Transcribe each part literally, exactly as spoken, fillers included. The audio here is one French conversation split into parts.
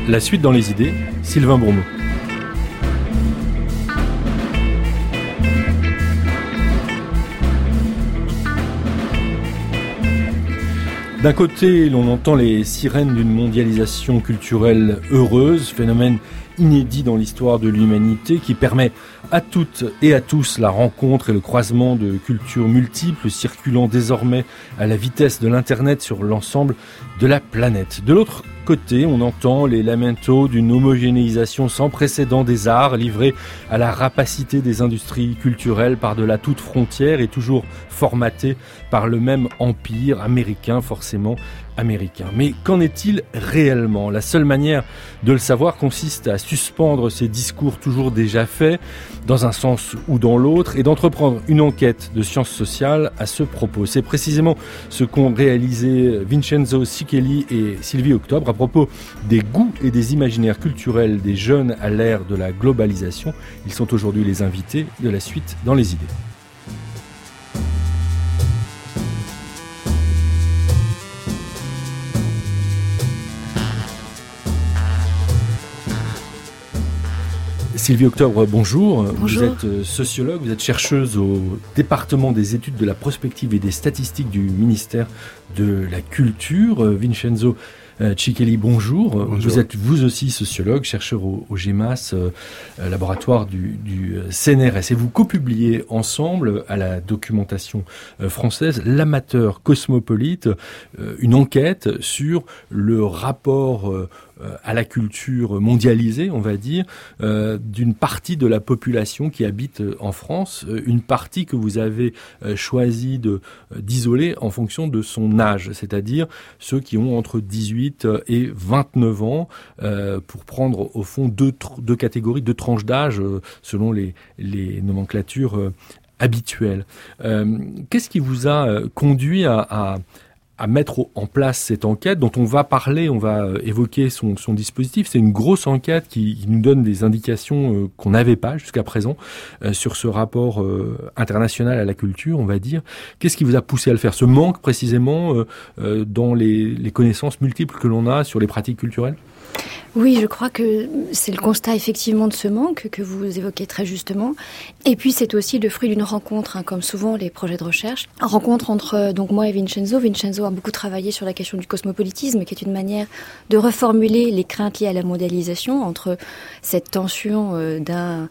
La suite dans les idées, Sylvain Bourmeau. D'un côté, l'on entend les sirènes d'une mondialisation culturelle heureuse, phénomène inédit dans l'histoire de l'humanité qui permet à toutes et à tous la rencontre et le croisement de cultures multiples circulant désormais à la vitesse de l'Internet sur l'ensemble de la planète. De l'autre côté, on entend les lamentos d'une homogénéisation sans précédent des arts livrés à la rapacité des industries culturelles par-delà toute frontière et toujours formatés par le même empire américain, forcément américain. Mais qu'en est-il réellement ? La seule manière de le savoir consiste à suspendre ces discours toujours déjà faits, dans un sens ou dans l'autre, et d'entreprendre une enquête de sciences sociales à ce propos. C'est précisément ce qu'ont réalisé Vincenzo Cichelli et Sylvie Octobre à propos des goûts et des imaginaires culturels des jeunes à l'ère de la globalisation. Ils sont aujourd'hui les invités de la suite dans les idées. Sylvie Octobre, bonjour. Bonjour. Vous êtes sociologue, vous êtes chercheuse au département des études de la prospective et des statistiques du ministère de la Culture. Vincenzo Cichelli, bonjour. bonjour. Vous êtes vous aussi sociologue, chercheur au, au GEMAS, euh, laboratoire du, du C N R S. Et vous copubliez ensemble à la documentation française L'amateur cosmopolite, euh, une enquête sur le rapport euh, à la culture mondialisée, on va dire, euh, d'une partie de la population qui habite en France, une partie que vous avez euh, choisi de, d'isoler en fonction de son âge, c'est-à-dire ceux qui ont entre dix-huit et vingt-neuf ans, euh, pour prendre au fond deux, deux catégories, deux tranches d'âge, euh, selon les, les nomenclatures euh, habituelles. Euh, qu'est-ce qui vous a euh, conduit à... à à mettre en place cette enquête dont on va parler, on va évoquer son, son dispositif. C'est une grosse enquête qui, qui nous donne des indications euh, qu'on n'avait pas jusqu'à présent euh, sur ce rapport euh, international à la culture, on va dire. Qu'est-ce qui vous a poussé à le faire ? Ce manque précisément euh, euh, dans les, les connaissances multiples que l'on a sur les pratiques culturelles ? Oui, je crois que c'est le constat effectivement de ce manque que vous évoquez très justement. Et puis c'est aussi le fruit d'une rencontre, hein, comme souvent les projets de recherche. Une rencontre entre donc moi et Vincenzo. Vincenzo a beaucoup travaillé sur la question du cosmopolitisme, qui est une manière de reformuler les craintes liées à la mondialisation, entre cette tension euh, d'un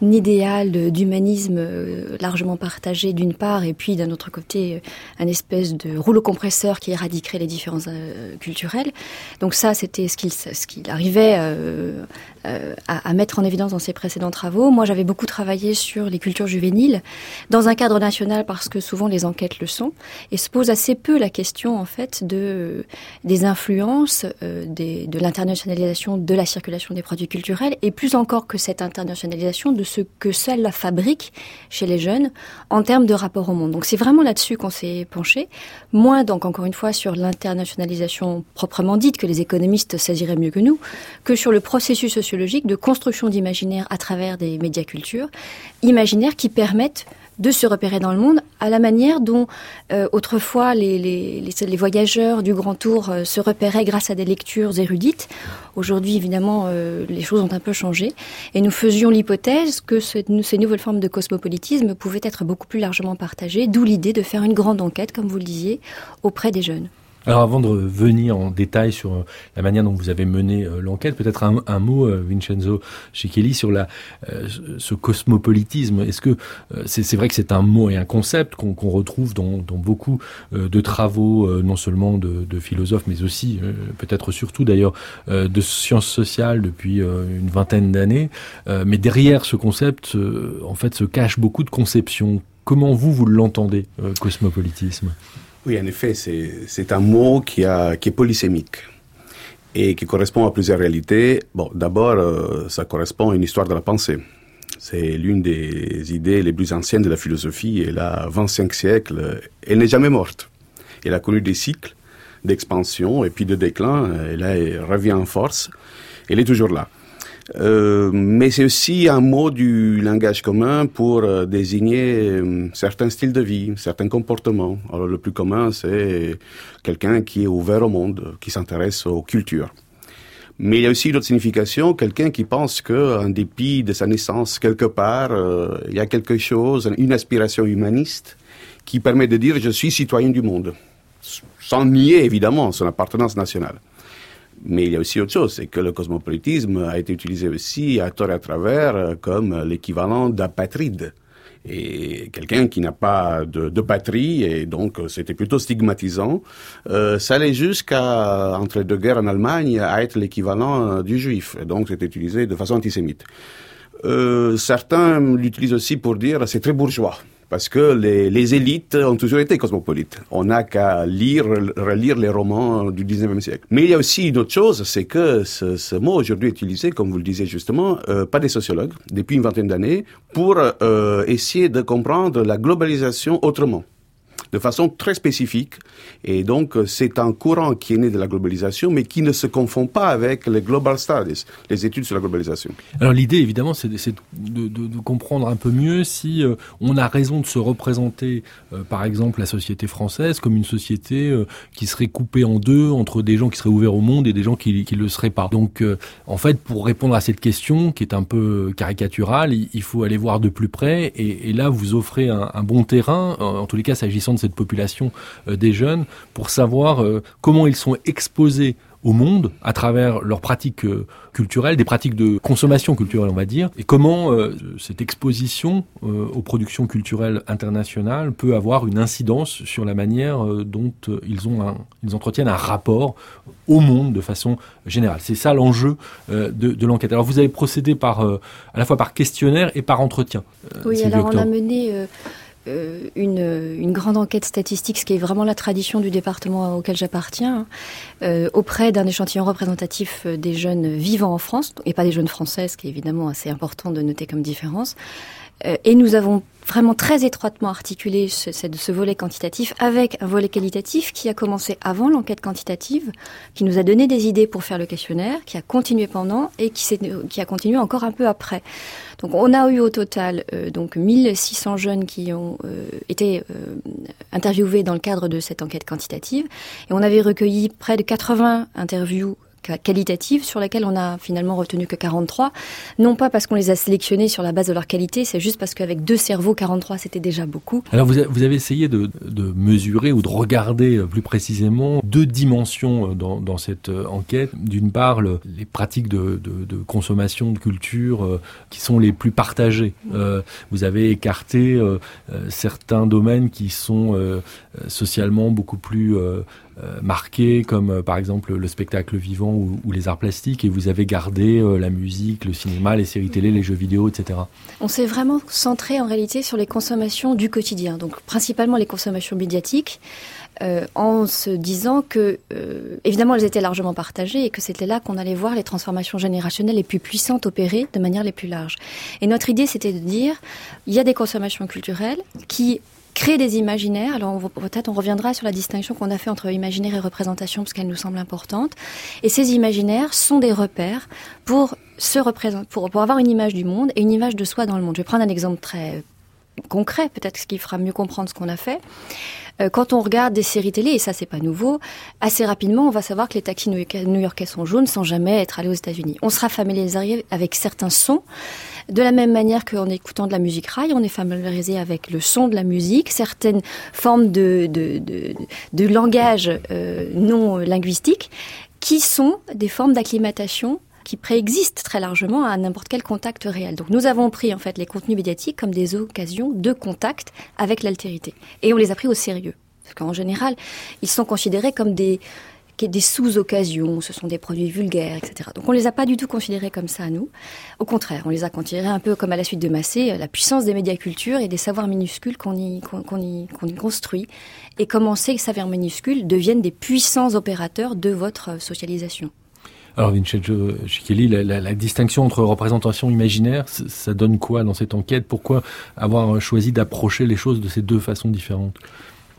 idéal d'humanisme euh, largement partagé d'une part, et puis d'un autre côté, euh, un espèce de rouleau compresseur qui éradiquerait les différences euh, culturelles. Donc ça, c'était ce qu'il, ce qu'il arrivait euh, euh, à, à mettre en évidence dans ses précédents travaux. Moi, j'avais beaucoup travaillé sur les cultures juvéniles, dans un cadre national, parce que souvent les enquêtes le sont, et se pose assez peu la question, en fait, de, des influences, euh, des, de l'internationalisation de la circulation des produits culturels, et plus encore que cette internationalisation, de ce que seule la fabrique chez les jeunes en termes de rapport au monde. Donc c'est vraiment là-dessus qu'on s'est penché, moins donc encore une fois sur l'internationalisation proprement dite, que les économistes saisiraient mieux que nous, que sur le processus sociologique de construction d'imaginaire à travers des médiacultures, imaginaires qui permettent de se repérer dans le monde à la manière dont euh, autrefois les, les, les, les voyageurs du Grand Tour euh, se repéraient grâce à des lectures érudites. Aujourd'hui, évidemment, euh, les choses ont un peu changé et nous faisions l'hypothèse que ce, ces nouvelles formes de cosmopolitisme pouvaient être beaucoup plus largement partagées, d'où l'idée de faire une grande enquête, comme vous le disiez, auprès des jeunes. Alors avant de venir en détail sur la manière dont vous avez mené euh, l'enquête, peut-être un, un mot, euh, Vincenzo Cichelli, sur la, euh, ce cosmopolitisme. Est-ce que euh, c'est, c'est vrai que c'est un mot et un concept qu'on, qu'on retrouve dans, dans beaucoup euh, de travaux, euh, non seulement de, de philosophes, mais aussi, euh, peut-être surtout d'ailleurs, euh, de sciences sociales depuis euh, une vingtaine d'années. Euh, mais derrière ce concept, euh, en fait, se cache beaucoup de conceptions. Comment vous, vous l'entendez, euh, cosmopolitisme ? Oui, en effet, c'est, c'est un mot qui, a, qui est polysémique et qui correspond à plusieurs réalités. Bon, d'abord, euh, ça correspond à une histoire de la pensée. C'est l'une des idées les plus anciennes de la philosophie. Elle a vingt-cinq siècles. Elle n'est jamais morte. Elle a connu des cycles d'expansion et puis de déclin. Et là, elle revient en force. Elle est toujours là. Euh, mais c'est aussi un mot du langage commun pour euh, désigner euh, certains styles de vie, certains comportements. Alors le plus commun, c'est quelqu'un qui est ouvert au monde, qui s'intéresse aux cultures. Mais il y a aussi une autre signification, quelqu'un qui pense qu'en dépit de sa naissance, quelque part, euh, il y a quelque chose, une aspiration humaniste qui permet de dire « je suis citoyen du monde », sans nier évidemment son appartenance nationale. Mais il y a aussi autre chose, c'est que le cosmopolitisme a été utilisé aussi à tort et à travers comme l'équivalent d'apatride. Et quelqu'un qui n'a pas de, de patrie, et donc c'était plutôt stigmatisant, euh, ça allait jusqu'à, entre les deux guerres en Allemagne, à être l'équivalent du juif. Et donc c'était utilisé de façon antisémite. Euh, certains l'utilisent aussi pour dire c'est très bourgeois. Parce que les, les élites ont toujours été cosmopolites. On n'a qu'à lire, relire les romans du dix-neuvième siècle. Mais il y a aussi une autre chose, c'est que ce, ce mot aujourd'hui est utilisé, comme vous le disiez justement, euh, par des sociologues, depuis une vingtaine d'années, pour euh, essayer de comprendre la globalisation autrement, de façon très spécifique. Et donc, c'est un courant qui est né de la globalisation, mais qui ne se confond pas avec les Global Studies, les études sur la globalisation. Alors l'idée, évidemment, c'est de, c'est de, de, de comprendre un peu mieux si euh, on a raison de se représenter, euh, par exemple, la société française comme une société euh, qui serait coupée en deux entre des gens qui seraient ouverts au monde et des gens qui ne le seraient pas. Donc, euh, en fait, pour répondre à cette question, qui est un peu caricaturale, il, il faut aller voir de plus près. Et, et là, vous offrez un, un bon terrain, en, en tous les cas, s'agissant de cette population euh, des jeunes, pour savoir euh, comment ils sont exposés au monde à travers leurs pratiques euh, culturelles, des pratiques de consommation culturelle, on va dire, et comment euh, cette exposition euh, aux productions culturelles internationales peut avoir une incidence sur la manière euh, dont euh, ils ont un, ils entretiennent un rapport au monde de façon générale. C'est ça l'enjeu euh, de, de l'enquête. Alors vous avez procédé par euh, à la fois par questionnaire et par entretien. Euh, oui, alors on a mené euh... Une, une grande enquête statistique, ce qui est vraiment la tradition du département auquel j'appartiens, euh, auprès d'un échantillon représentatif des jeunes vivant en France, et pas des jeunes françaises, ce qui est évidemment assez important de noter comme différence. Euh, et nous avons vraiment très étroitement articulé ce, ce, ce volet quantitatif avec un volet qualitatif qui a commencé avant l'enquête quantitative, qui nous a donné des idées pour faire le questionnaire, qui a continué pendant et qui, s'est, qui a continué encore un peu après. Donc on a eu au total euh, donc mille six cents jeunes qui ont euh, été euh, interviewés dans le cadre de cette enquête quantitative et on avait recueilli près de quatre-vingts interviews qualitatives sur lesquelles on a finalement retenu que quarante-trois, non pas parce qu'on les a sélectionnés sur la base de leur qualité, c'est juste parce qu'avec deux cerveaux, quarante-trois c'était déjà beaucoup. Alors vous, a, vous avez essayé de, de mesurer ou de regarder plus précisément deux dimensions dans, dans cette enquête. D'une part, le, les pratiques de, de, de consommation, de culture euh, qui sont les plus partagées. Euh, vous avez écarté euh, certains domaines qui sont euh, socialement beaucoup plus euh, Euh, marqués, comme euh, par exemple le spectacle vivant ou, ou les arts plastiques, et vous avez gardé euh, la musique, le cinéma, les séries télé, les jeux vidéo, et cetera. On s'est vraiment centré en réalité sur les consommations du quotidien, donc principalement les consommations médiatiques, euh, en se disant que, euh, évidemment, elles étaient largement partagées et que c'était là qu'on allait voir les transformations générationnelles les plus puissantes opérées de manière les plus larges. Et notre idée, c'était de dire, il y a des consommations culturelles qui créer des imaginaires. Alors on, peut-être on reviendra sur la distinction qu'on a fait entre imaginaire et représentation parce qu'elle nous semble importante. Et ces imaginaires sont des repères pour se représenter, pour, pour avoir une image du monde et une image de soi dans le monde. Je vais prendre un exemple très concret, peut-être ce qui fera mieux comprendre ce qu'on a fait. Euh, quand on regarde des séries télé, et ça c'est pas nouveau, assez rapidement on va savoir que les taxis new-yorkais sont jaunes sans jamais être allés aux États-Unis. On sera familiarisé avec certains sons. De la même manière qu'en écoutant de la musique rail, on est familiarisé avec le son de la musique, certaines formes de, de, de, de langage euh, non linguistique, qui sont des formes d'acclimatation qui préexistent très largement à n'importe quel contact réel. Donc nous avons pris en fait les contenus médiatiques comme des occasions de contact avec l'altérité. Et on les a pris au sérieux. Parce qu'en général, ils sont considérés comme des... des sous-occasions, ce sont des produits vulgaires, et cetera. Donc on les a pas du tout considérés comme ça, nous. Au contraire, on les a considérés un peu comme à la suite de Massé, la puissance des médiacultures et des savoirs minuscules qu'on y, qu'on, qu'on y, qu'on y construit. Et comment ces savoirs minuscules deviennent des puissants opérateurs de votre socialisation. Alors Vincenzo Cicchilli, la, la, la distinction entre représentation et imaginaire, ça donne quoi dans cette enquête ? Pourquoi avoir choisi d'approcher les choses de ces deux façons différentes ?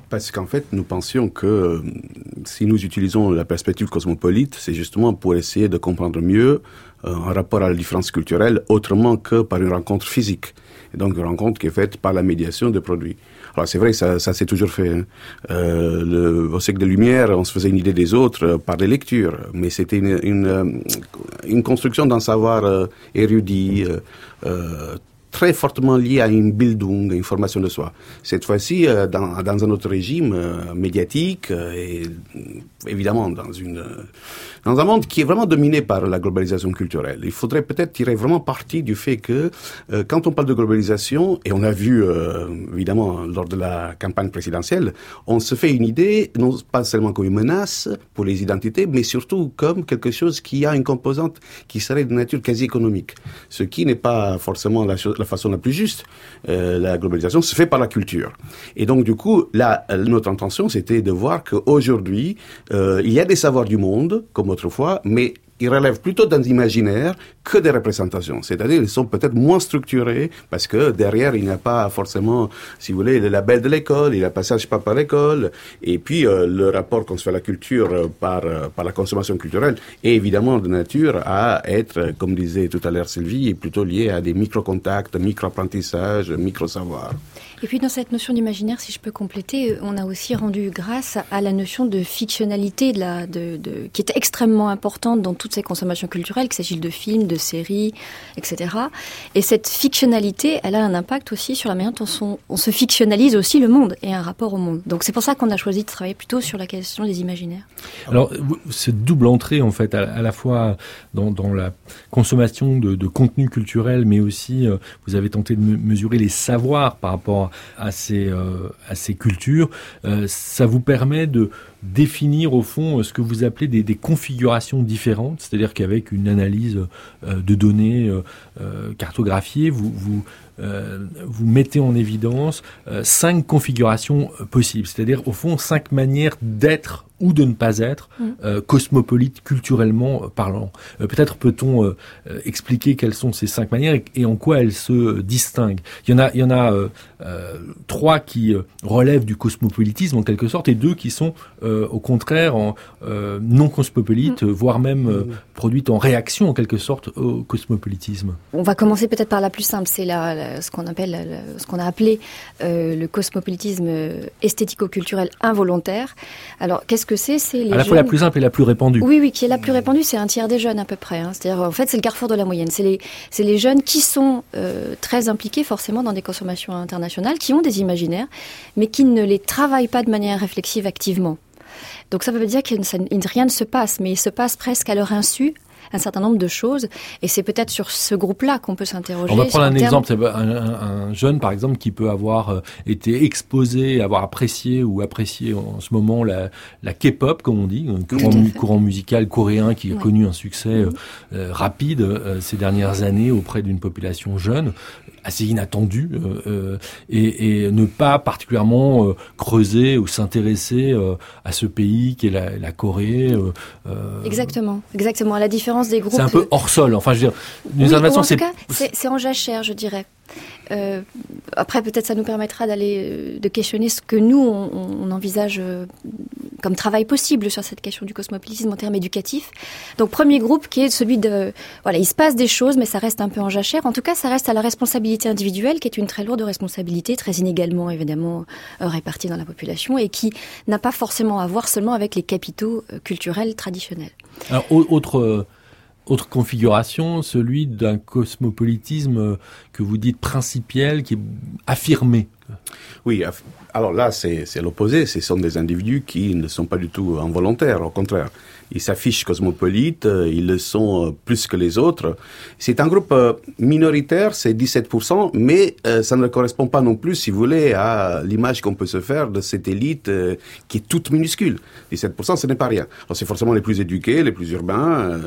Parce qu'en fait, nous pensions que euh, si nous utilisons la perspective cosmopolite, c'est justement pour essayer de comprendre mieux euh, un rapport à la différence culturelle autrement que par une rencontre physique. Et donc une rencontre qui est faite par la médiation des produits. Alors c'est vrai que ça, ça s'est toujours fait. Hein. Euh, le, au siècle des Lumières, on se faisait une idée des autres euh, par les lectures, mais c'était une, une, euh, une construction d'un savoir euh, érudit, euh, euh, très fortement lié à une Bildung, à une formation de soi. Cette fois-ci, euh, dans, dans un autre régime euh, médiatique, euh, et évidemment dans une... Euh, dans un monde qui est vraiment dominé par la globalisation culturelle. Il faudrait peut-être tirer vraiment parti du fait que euh, quand on parle de globalisation, et on a vu euh, évidemment lors de la campagne présidentielle, on se fait une idée, non pas seulement comme une menace pour les identités, mais surtout comme quelque chose qui a une composante qui serait de nature quasi économique. Ce qui n'est pas forcément la, chose, la façon la plus juste. Euh, la globalisation se fait par la culture. Et donc du coup, là, notre intention, c'était de voir qu'aujourd'hui, euh, il y a des savoirs du monde, comme autrefois, mais ils relèvent plutôt d'un imaginaire que des représentations. C'est-à-dire, ils sont peut-être moins structurés parce que derrière, il n'y a pas forcément, si vous voulez, le label de l'école, il y a le passage pas par l'école, et puis euh, le rapport qu'on se fait à la culture euh, par, euh, par la consommation culturelle est évidemment de nature à être, comme disait tout à l'heure Sylvie, plutôt lié à des micro-contacts, micro-apprentissages, micro-savoirs. Et puis dans cette notion d'imaginaire, si je peux compléter, on a aussi rendu grâce à la notion de fictionnalité de la, de, de, qui est extrêmement importante dans toutes ces consommations culturelles, qu'il s'agisse de films, de séries, et cetera. Et cette fictionnalité, elle a un impact aussi sur la manière dont on, on se fictionnalise aussi le monde et un rapport au monde. Donc c'est pour ça qu'on a choisi de travailler plutôt sur la question des imaginaires. Alors cette double entrée en fait, à, à la fois dans, dans la consommation de, de contenu culturel, mais aussi euh, vous avez tenté de me- mesurer les savoirs par rapport à ces, euh, à ces cultures, euh, ça vous permet de définir au fond ce que vous appelez des, des configurations différentes, c'est-à-dire qu'avec une analyse euh, de données euh, euh, cartographiées, vous, vous, euh, vous mettez en évidence euh, cinq configurations euh, possibles, c'est-à-dire au fond cinq manières d'être ou de ne pas être euh, cosmopolite culturellement euh, parlant. Euh, peut-être peut-on euh, euh, expliquer quelles sont ces cinq manières et, et en quoi elles se euh, distinguent. Il y en a, il y en a euh, euh, trois qui euh, relèvent du cosmopolitisme en quelque sorte et deux qui sont euh, au contraire en, euh, non cosmopolites, mmh. voire même euh, produites en réaction en quelque sorte au cosmopolitisme. On va commencer peut-être par la plus simple, c'est la, la, ce qu'on appelle, la, ce qu'on a appelé euh, le cosmopolitisme esthético-culturel involontaire. Alors qu'est-ce que c'est, c'est les à la jeunes... fois la plus simple et la plus répandue. Oui, oui, qui est la plus répandue, c'est un tiers des jeunes à peu près. Hein. C'est-à-dire, en fait, c'est le carrefour de la moyenne. C'est les, c'est les jeunes qui sont euh, très impliqués forcément dans des consommations internationales, qui ont des imaginaires, mais qui ne les travaillent pas de manière réflexive activement. Donc ça veut dire que ça, rien ne se passe, mais il se passe presque à leur insu un certain nombre de choses, et c'est peut-être sur ce groupe-là qu'on peut s'interroger. On va prendre un terme... exemple, un, un, un jeune par exemple qui peut avoir euh, été exposé, avoir apprécié ou apprécié en ce moment la, la K-pop, comme on dit, un courant, mu- courant musical coréen qui a ouais. connu un succès euh, euh, rapide euh, ces dernières années auprès d'une population jeune, assez inattendue, euh, euh, et, et ne pas particulièrement euh, creuser ou s'intéresser euh, à ce pays qui est la, la Corée. Euh, euh... Exactement, exactement. À la différence des groupes. C'est un peu hors sol. Enfin, je veux dire, d'une oui, façon, en c'est... tout cas, c'est, c'est en jachère, je dirais. Euh, après, peut-être, ça nous permettra d'aller de questionner ce que nous on, on envisage comme travail possible sur cette question du cosmopolitisme en termes éducatifs. Donc, premier groupe qui est celui de, voilà, il se passe des choses, mais ça reste un peu en jachère. En tout cas, ça reste à la responsabilité individuelle, qui est une très lourde responsabilité, très inégalement évidemment euh, répartie dans la population, et qui n'a pas forcément à voir seulement avec les capitaux euh, culturels traditionnels. Alors, autre. Euh... Autre configuration, celui d'un cosmopolitisme que vous dites principiel, qui est affirmé. Oui, alors là, c'est, c'est l'opposé. Ce sont des individus qui ne sont pas du tout involontaires, au contraire. Ils s'affichent cosmopolites, ils le sont plus que les autres. C'est un groupe minoritaire, c'est dix-sept pour cent, mais ça ne correspond pas non plus, si vous voulez, à l'image qu'on peut se faire de cette élite qui est toute minuscule. dix-sept pour cent, ce n'est pas rien. Alors, c'est forcément les plus éduqués, les plus urbains,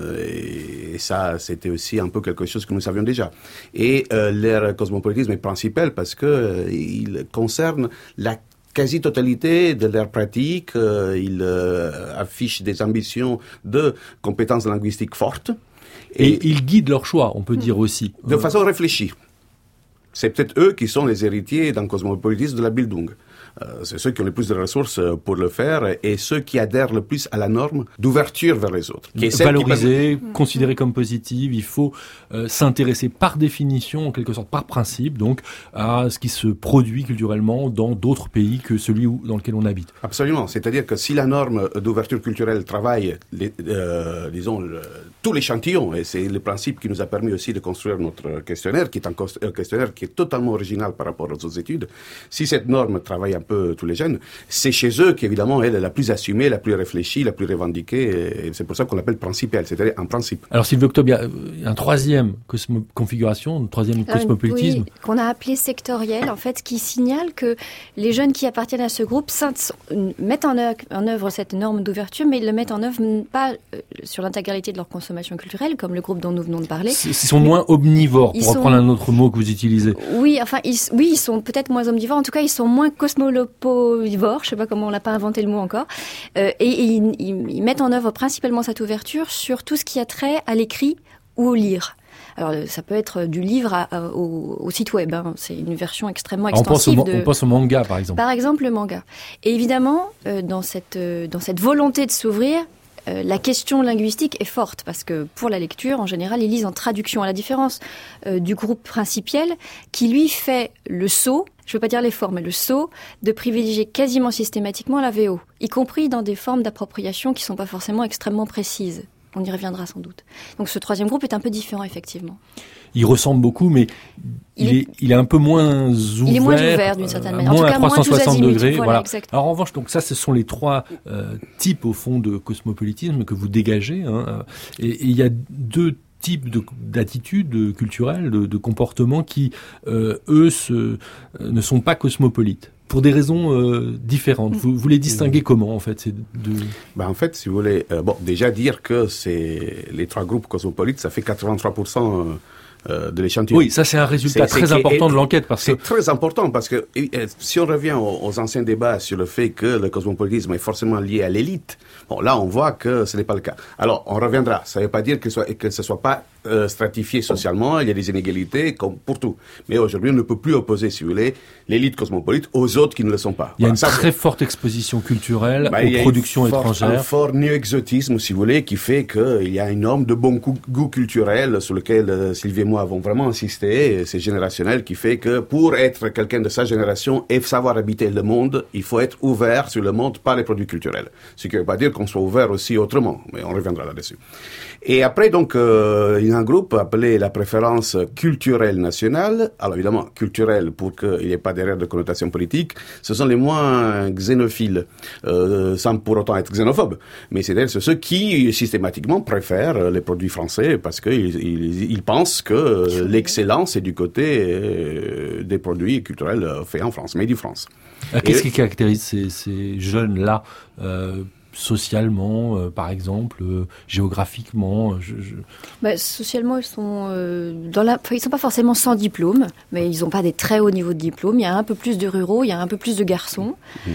et ça, c'était aussi un peu quelque chose que nous savions déjà. Et euh, leur cosmopolitisme est principal parce que euh, il concerne la quasi-totalité de leurs pratiques. Euh, ils euh, affichent des ambitions de compétences linguistiques fortes. Et, et ils guident leur choix, on peut dire aussi. De façon réfléchie. C'est peut-être eux qui sont les héritiers d'un cosmopolitisme de la Bildung. Euh, c'est ceux qui ont le plus de ressources pour le faire et ceux qui adhèrent le plus à la norme d'ouverture vers les autres. Qui est valoriser, qui... considérer comme positive, il faut euh, s'intéresser par définition, en quelque sorte par principe, donc à ce qui se produit culturellement dans d'autres pays que celui où, dans lequel on habite. Absolument, c'est-à-dire que si la norme d'ouverture culturelle travaille, les, euh, disons, le, tout l'échantillon, et c'est le principe qui nous a permis aussi de construire notre questionnaire, qui est un questionnaire qui est totalement original par rapport aux autres études, si cette norme travaille un peu tous les jeunes, c'est chez eux qu'évidemment elle est la plus assumée, la plus réfléchie, la plus revendiquée, et c'est pour ça qu'on l'appelle principielle, c'est-à-dire un principe. Alors Sylvie Octobre, il y a un troisième cosmo- configuration, un troisième euh, cosmopolitisme. Oui, qu'on a appelé sectoriel, en fait, qui signale que les jeunes qui appartiennent à ce groupe mettent en œuvre, en œuvre cette norme d'ouverture, mais ils le mettent en œuvre pas sur l'intégralité de leur consommation culturelle, comme le groupe dont nous venons de parler. Ils sont moins omnivores, pour reprendre sont... un autre mot que vous utilisez. Oui, enfin, ils, oui, ils sont peut-être moins omnivores. En tout cas, ils sont moins cosmopolivores. Je sais pas comment on n'a pas inventé le mot encore. Euh, et et ils, ils, ils mettent en œuvre principalement cette ouverture sur tout ce qui a trait à l'écrit ou au lire. Alors, ça peut être du livre à, à, au, au site web. Hein. C'est une version extrêmement extensive. On pense, au, de... on pense au manga, par exemple. Par exemple, le manga. Et évidemment, euh, dans cette euh, dans cette volonté de s'ouvrir, Euh, la question linguistique est forte parce que pour la lecture, en général, ils lisent en traduction, à la différence euh, du groupe principiel qui, lui, fait le saut, je ne veux pas dire l'effort, mais le saut de privilégier quasiment systématiquement la V O, y compris dans des formes d'appropriation qui ne sont pas forcément extrêmement précises. On y reviendra sans doute. Donc ce troisième groupe est un peu différent, effectivement. Il ressemble beaucoup, mais il, il, est, il est un peu moins ouvert. Il est moins ouvert d'une certaine manière. Euh, moins en tout cas, à trois cent soixante degrés. Voilà. voilà. Alors en revanche, donc ça, ce sont les trois euh, types au fond de cosmopolitisme que vous dégagez. Hein, et, et il y a deux types de, d'attitudes culturelles, de, de comportements qui, euh, eux, se, euh, ne sont pas cosmopolites. Pour des raisons euh, différentes. Vous, vous les distinguez comment, en fait, ces deux... Ben, en fait, si vous voulez, euh, bon, déjà dire que c'est les trois groupes cosmopolites, ça fait quatre-vingt-trois pour cent euh, Euh, de l'échantillon. Oui, ça c'est un résultat c'est, très c'est important est, de l'enquête. Parce c'est que... très important parce que si on revient aux, aux anciens débats sur le fait que le cosmopolitisme est forcément lié à l'élite, bon là on voit que ce n'est pas le cas. Alors on reviendra, ça ne veut pas dire que, soit, que ce ne soit pas euh, stratifié socialement, il y a des inégalités comme pour tout. Mais aujourd'hui on ne peut plus opposer, si vous voulez, l'élite cosmopolite aux autres qui ne le sont pas. Il y a voilà, une ça, très c'est... forte exposition culturelle bah, aux productions forte, étrangères. Un fort néo-exotisme, si vous voulez, qui fait qu'il y a une norme de bon goût culturel sur lequel euh, Sylvie et moi avons vraiment insisté. C'est générationnel qui fait que pour être quelqu'un de sa génération et savoir habiter le monde, il faut être ouvert sur le monde par les produits culturels. Ce qui ne veut pas dire qu'on soit ouvert aussi autrement, mais on reviendra là-dessus. Et après, donc, euh, il y a un groupe appelé la préférence culturelle nationale. Alors évidemment, culturelle pour qu'il n'y ait pas derrière de connotation politique. Ce sont les moins xénophiles, euh, sans pour autant être xénophobes. Mais c'est-à-dire c'est ceux qui systématiquement préfèrent les produits français parce qu'ils ils, ils pensent que l'excellence c'est du côté euh, des produits culturels euh, faits en France, made in France. Alors, qu'est-ce qui caractérise ces, ces jeunes-là euh, socialement, euh, par exemple, euh, géographiquement je, je... Bah, socialement, ils sont euh, dans la... enfin, ils sont pas forcément sans diplôme, mais ils n'ont pas des très hauts niveaux de diplôme. Il y a un peu plus de ruraux, il y a un peu plus de garçons. Mmh.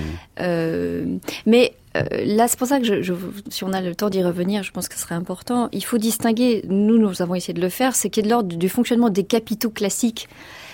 Euh, mais euh, là, c'est pour ça que je, je, si on a le temps d'y revenir, je pense que ce serait important. Il faut distinguer, nous, nous avons essayé de le faire, c'est qu'il y a de l'ordre du fonctionnement des capitaux classiques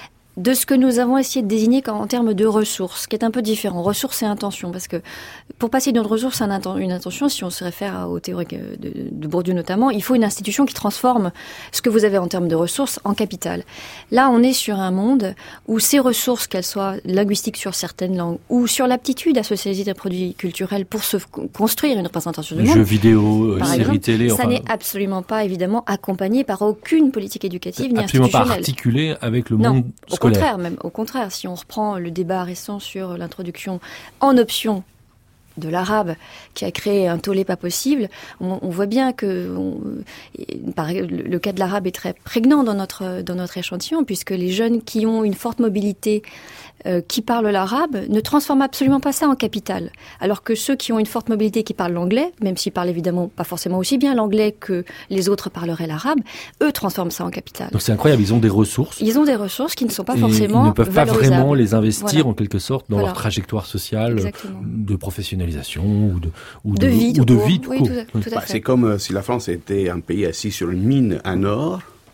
de ce que nous avons essayé de désigner en termes de ressources, qui est un peu différent. Ressources et intention, parce que pour passer d'une ressource à une intention, si on se réfère aux théories de, de Bourdieu notamment, il faut une institution qui transforme ce que vous avez en termes de ressources en capital. Là, on est sur un monde où ces ressources, qu'elles soient linguistiques sur certaines langues ou sur l'aptitude à se saisir des produits culturels pour se construire une représentation du monde, jeux vidéo, séries télé, ça enfin... n'est absolument pas évidemment accompagné par aucune politique éducative ni absolument institutionnelle. Pas articulé avec le non, monde au scolaire. Contraire, même au contraire, si on reprend le débat récent sur l'introduction en option de l'arabe, qui a créé un tollé pas possible, on, on voit bien que on, pareil, le, le cas de l'arabe est très prégnant dans notre dans notre échantillon, puisque les jeunes qui ont une forte mobilité, euh, qui parlent l'arabe, ne transforment absolument pas ça en capital. Alors que ceux qui ont une forte mobilité, qui parlent l'anglais, même s'ils parlent évidemment pas forcément aussi bien l'anglais que les autres parleraient l'arabe, eux transforment ça en capital. Donc c'est incroyable, ils ont des ressources. Ils ont des ressources qui ne sont pas forcément ils ne peuvent pas vraiment les investir voilà. en quelque sorte dans voilà. leur trajectoire sociale. Exactement. De professionnalisation ou de, ou de, de vie ou tout de vie tout oui, court. Tout à, tout à bah, c'est comme euh, si la France était un pays assis sur une mine en or.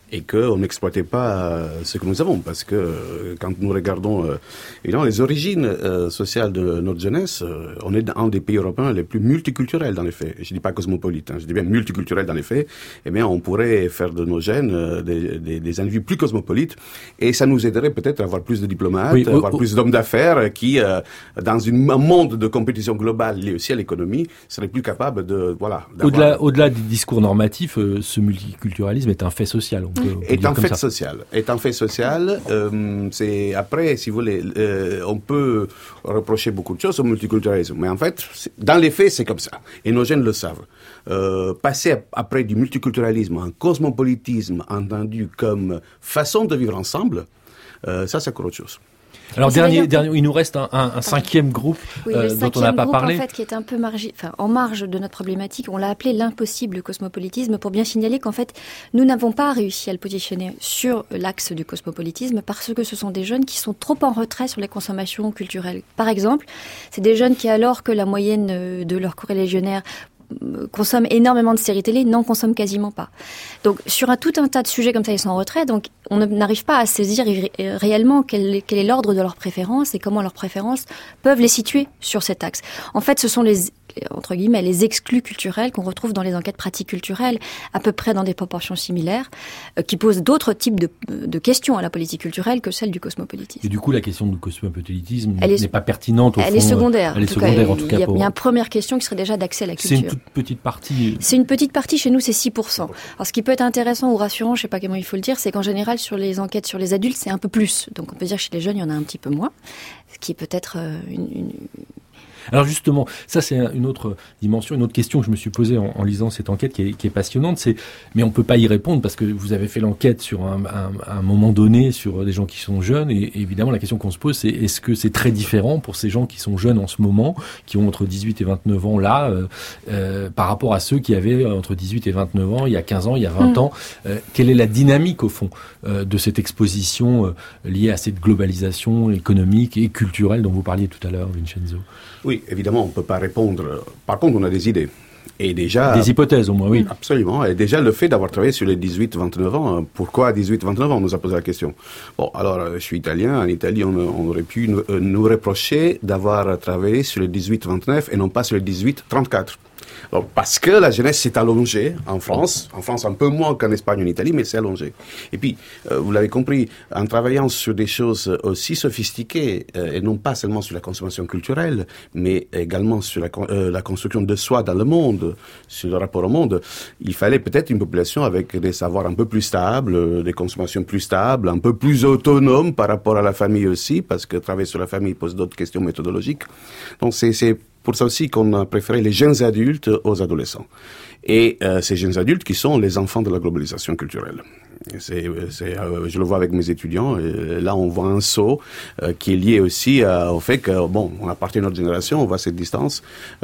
et qu'on n'exploitait pas euh, ce que nous avons, parce que euh, quand nous regardons euh, évidemment les origines euh, sociales de notre jeunesse, euh, on est un des pays européens les plus multiculturels dans les faits. Je dis pas cosmopolite, hein, je dis bien multiculturel dans les faits. Eh bien, on pourrait faire de nos jeunes euh, des, des, des individus plus cosmopolites, et ça nous aiderait peut-être à avoir plus de diplomates, oui, avoir oh, plus d'hommes d'affaires qui, euh, dans une, un monde de compétition globale lié aussi à l'économie, seraient plus capables de voilà. Au-delà, au-delà du discours normatif, euh, ce multiculturalisme est un fait social. On peut, on peut est dire un comme fait ça. social. Est un fait social. Euh, c'est après, si vous voulez, euh, on peut reprocher beaucoup de choses au multiculturalisme, mais en fait, dans les faits, c'est comme ça. Et nos jeunes le savent. Euh, passer après du multiculturalisme, un cosmopolitisme entendu comme façon de vivre ensemble, euh, ça, c'est encore autre chose. Alors dernier, dernier, il nous reste un, un, un cinquième groupe oui, euh, dont on n'a pas groupe, parlé. En fait, qui est un peu margi... enfin, en marge de notre problématique, on l'a appelé l'impossible cosmopolitisme pour bien signaler qu'en fait, nous n'avons pas réussi à le positionner sur l'axe du cosmopolitisme parce que ce sont des jeunes qui sont trop en retrait sur les consommations culturelles. Par exemple, c'est des jeunes qui, alors que la moyenne de leur cours légionnaire consomment énormément de séries télé, n'en consomment quasiment pas. Donc, sur un tout un tas de sujets comme ça, ils sont en retrait, donc on n'arrive pas à saisir réellement quel, quel est l'ordre de leurs préférences et comment leurs préférences peuvent les situer sur cet axe. En fait, ce sont les, entre guillemets, les exclus culturels qu'on retrouve dans les enquêtes pratiques culturelles, à peu près dans des proportions similaires, euh, qui posent d'autres types de, de questions à la politique culturelle que celle du cosmopolitisme. Et du coup, la question du cosmopolitisme elle est, n'est pas pertinente au elle fond. Est secondaire, elle est en secondaire, cas, en tout cas. Il y a, pour... il y a une première question qui serait déjà d'accès à la culture. C'est une toute petite partie. C'est une petite partie, chez nous, c'est six pour cent. Alors, ce qui peut être intéressant ou rassurant, je sais pas comment il faut le dire, c'est qu'en général, sur les enquêtes sur les adultes, c'est un peu plus. Donc, on peut dire que chez les jeunes, il y en a un petit peu moins, ce qui est peut-être euh, une... une Alors justement, ça c'est une autre dimension, une autre question que je me suis posée en, en lisant cette enquête qui est, qui est passionnante. C'est, mais on peut pas y répondre parce que vous avez fait l'enquête sur un, un, un moment donné sur des gens qui sont jeunes et, et évidemment la question qu'on se pose c'est est-ce que c'est très différent pour ces gens qui sont jeunes en ce moment, qui ont entre dix-huit et vingt-neuf ans là, euh, euh, par rapport à ceux qui avaient entre dix-huit et vingt-neuf ans, il y a quinze ans, il y a vingt mmh. ans. Euh, quelle est la dynamique au fond euh, de cette exposition euh, liée à cette globalisation économique et culturelle dont vous parliez tout à l'heure, Vincenzo? Oui, évidemment, on ne peut pas répondre. Par contre, on a des idées. Et déjà, des hypothèses au moins, oui. Absolument. Et déjà, le fait d'avoir travaillé sur les dix-huit vingt-neuf ans, pourquoi dix-huit vingt-neuf ans, on nous a posé la question. Bon, alors, je suis italien. En Italie, on, on aurait pu nous, nous reprocher d'avoir travaillé sur les dix-huit vingt-neuf et non pas sur les dix-huit trente-quatre. Alors, parce que la jeunesse s'est allongée en France, en France un peu moins qu'en Espagne ou en Italie, mais c'est allongée. Et puis, euh, vous l'avez compris, en travaillant sur des choses aussi sophistiquées, euh, et non pas seulement sur la consommation culturelle, mais également sur la, euh, la construction de soi dans le monde, sur le rapport au monde, il fallait peut-être une population avec des savoirs un peu plus stables, des consommations plus stables, un peu plus autonomes par rapport à la famille aussi, parce que travailler sur la famille pose d'autres questions méthodologiques. Donc, c'est, c'est pour ça aussi qu'on a préféré les jeunes adultes aux adolescents. Et euh, ces jeunes adultes qui sont les enfants de la globalisation culturelle. C'est, c'est, euh, je le vois avec mes étudiants. Et là, on voit un saut euh, qui est lié aussi euh, au fait que, bon, on appartient à notre génération, on voit cette distance.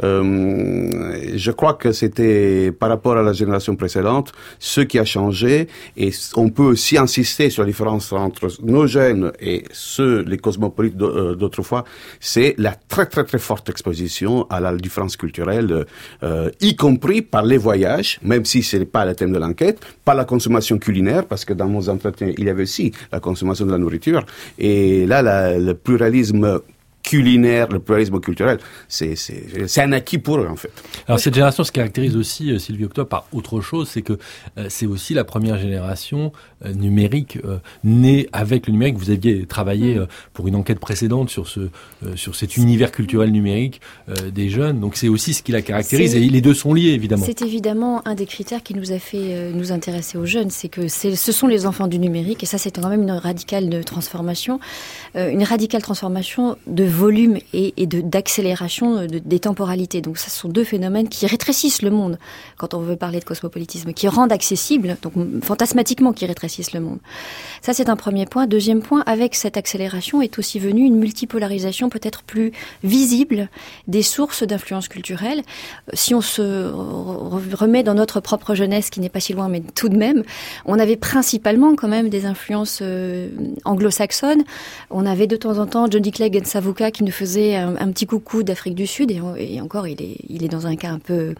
Euh, je crois que c'était, par rapport à la génération précédente, ce qui a changé. Et on peut aussi insister sur la différence entre nos jeunes et ceux, les cosmopolites d'autrefois. C'est la très, très, très forte exposition à la différence culturelle, euh, y compris par les voyages, même si ce n'est pas le thème de l'enquête, par la consommation culinaire, parce que dans nos entretiens, il y avait aussi la consommation de la nourriture. Et là, la, le pluralisme culinaire, le pluralisme culturel, c'est, c'est, c'est un acquis pour eux, en fait. Alors, cette génération se caractérise aussi, euh, Sylvie Octobre, par autre chose, c'est que euh, c'est aussi la première génération euh, numérique, euh, née avec le numérique. Vous aviez travaillé euh, pour une enquête précédente sur ce, euh, sur cet univers culturel numérique euh, des jeunes. Donc, c'est aussi ce qui la caractérise. C'est, et les deux sont liés, évidemment. C'est évidemment un des critères qui nous a fait euh, nous intéresser aux jeunes. C'est que c'est, ce sont les enfants du numérique. Et ça, c'est quand même une radicale de transformation. Euh, une radicale transformation de volume et, et de, d'accélération de, des temporalités. Donc, ce sont deux phénomènes qui rétrécissent le monde, quand on veut parler de cosmopolitisme, qui rendent accessible, donc fantasmatiquement qui rétrécissent le monde. Ça, c'est un premier point. Deuxième point, avec cette accélération est aussi venue une multipolarisation peut-être plus visible des sources d'influence culturelle. Si on se remet dans notre propre jeunesse, qui n'est pas si loin, mais tout de même, on avait principalement quand même des influences euh, anglo-saxonnes. On avait de temps en temps Johnny Clegg et Savuka qui nous faisait un, un petit coucou d'Afrique du Sud, et, et encore, il est, il est dans un cas un peu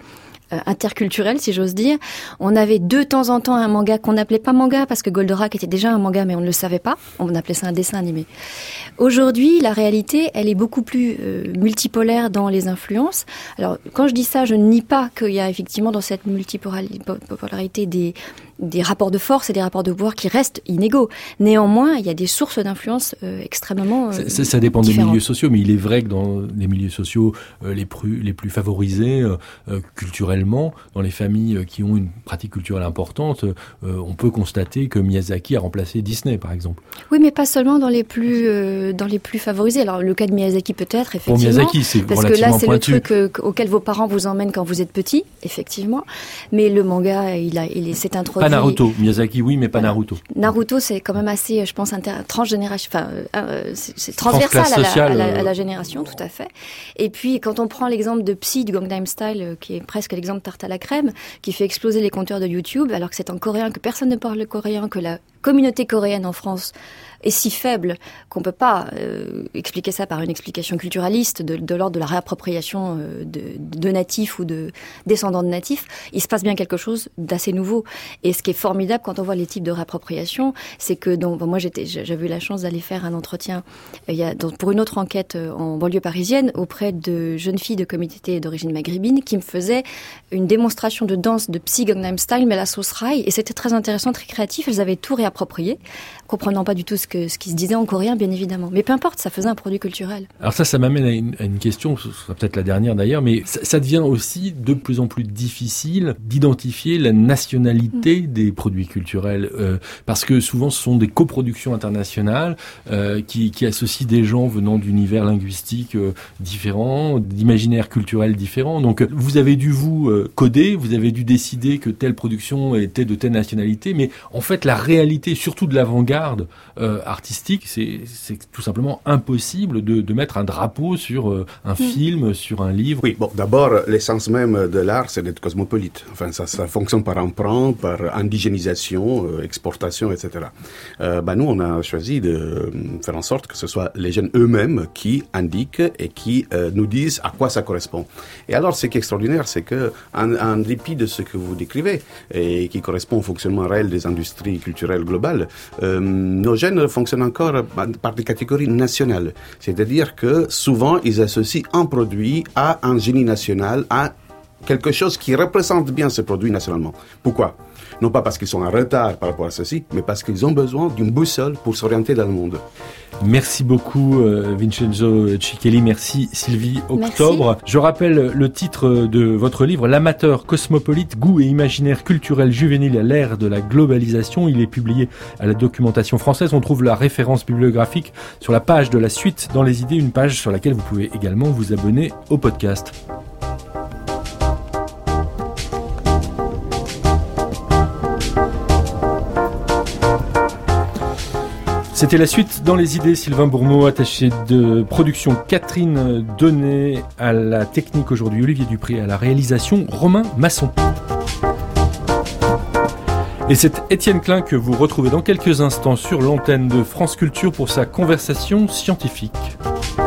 euh, interculturel, si j'ose dire. On avait de temps en temps un manga qu'on n'appelait pas manga parce que Goldorak était déjà un manga, mais on ne le savait pas. On appelait ça un dessin animé. Aujourd'hui, la réalité, elle est beaucoup plus euh, multipolaire dans les influences. Alors, quand je dis ça, je ne nie pas qu'il y a effectivement dans cette multipolarité des des rapports de force et des rapports de pouvoir qui restent inégaux. Néanmoins, il y a des sources d'influence euh, extrêmement euh, ça, ça dépend différentes. Des milieux sociaux, mais il est vrai que dans les milieux sociaux euh, les plus les plus favorisés euh, euh, culturellement, dans les familles euh, qui ont une pratique culturelle importante, euh, on peut constater que Miyazaki a remplacé Disney, par exemple. Oui, mais pas seulement dans les plus euh, dans les plus favorisés. Alors le cas de Miyazaki peut-être, effectivement. Pour Miyazaki, c'est parce relativement que là, c'est pointu. le truc euh, auquel vos parents vous emmènent quand vous êtes petit, effectivement. Mais le manga, il a il s'est introduit. Pas Naruto, Miyazaki oui, mais pas voilà. Naruto. Naruto, c'est quand même assez, je pense, inter- transgénération, enfin, euh, c'est, c'est transversal à la, sociale, à, la, euh... à la génération, tout à fait. Et puis, quand on prend l'exemple de Psy, du Gangnam Style, euh, qui est presque l'exemple tarte à la crème, qui fait exploser les compteurs de YouTube, alors que c'est en coréen, que personne ne parle le coréen, que la communauté coréenne en France est si faible qu'on peut pas euh, expliquer ça par une explication culturaliste de, de l'ordre de la réappropriation euh, de, de natifs ou de descendants de natifs. Il se passe bien quelque chose d'assez nouveau. Et ce qui est formidable quand on voit les types de réappropriation, c'est que donc, bon, moi j'étais, j'avais eu la chance d'aller faire un entretien euh, il y a, donc, pour une autre enquête euh, en banlieue parisienne auprès de jeunes filles de communauté d'origine maghrébine qui me faisaient une démonstration de danse de Psy Gangnam Style mais à la sauce rail. Et c'était très intéressant, très créatif. Elles avaient tout réapproprié, comprenant pas du tout ce que ce qui se disait en coréen, bien évidemment. Mais peu importe, ça faisait un produit culturel. Alors ça, ça m'amène à une, à une question, ce sera peut-être la dernière d'ailleurs, mais ça, ça devient aussi de plus en plus difficile d'identifier la nationalité mmh. des produits culturels, euh, parce que souvent ce sont des coproductions internationales euh, qui, qui associent des gens venant d'univers linguistiques euh, différents, d'imaginaires culturels différents. Donc vous avez dû vous euh, coder, vous avez dû décider que telle production était de telle nationalité, mais en fait la réalité, surtout de l'avant-garde euh, artistique, c'est, c'est tout simplement impossible de, de mettre un drapeau sur euh, un mmh. film, sur un livre. Oui, bon, d'abord, l'essence même de l'art, c'est d'être cosmopolite. Enfin, ça, ça fonctionne par emprunt, par indigénisation, euh, exportation, et cetera. Euh, bah, nous, on a choisi de faire en sorte que ce soit les jeunes eux-mêmes qui indiquent et qui euh, nous disent à quoi ça correspond. Et alors, ce qui est extraordinaire, c'est que, en, en dépit de ce que vous décrivez, et qui correspond au fonctionnement réel des industries culturelles globales, euh, nos jeunes fonctionnent encore par des catégories nationales. C'est-à-dire que souvent, ils associent un produit à un génie national, à quelque chose qui représente bien ce produit nationalement. Pourquoi ? Non pas parce qu'ils sont en retard par rapport à ceci, mais parce qu'ils ont besoin d'une boussole pour s'orienter dans le monde. Merci beaucoup euh, Vincenzo Cicchelli, merci Sylvie Octobre. Merci. Je rappelle le titre de votre livre, L'amateur cosmopolite, goût et imaginaire culturel juvénile à l'ère de la globalisation. Il est publié à la Documentation française. On trouve la référence bibliographique sur la page de la suite dans les idées, une page sur laquelle vous pouvez également vous abonner au podcast. C'était la suite dans les idées. Sylvain Bourmeau, attaché de production, Catherine Donnet à la technique aujourd'hui, Olivier Dupré à la réalisation, Romain Masson. Et c'est Étienne Klein que vous retrouvez dans quelques instants sur l'antenne de France Culture pour sa conversation scientifique.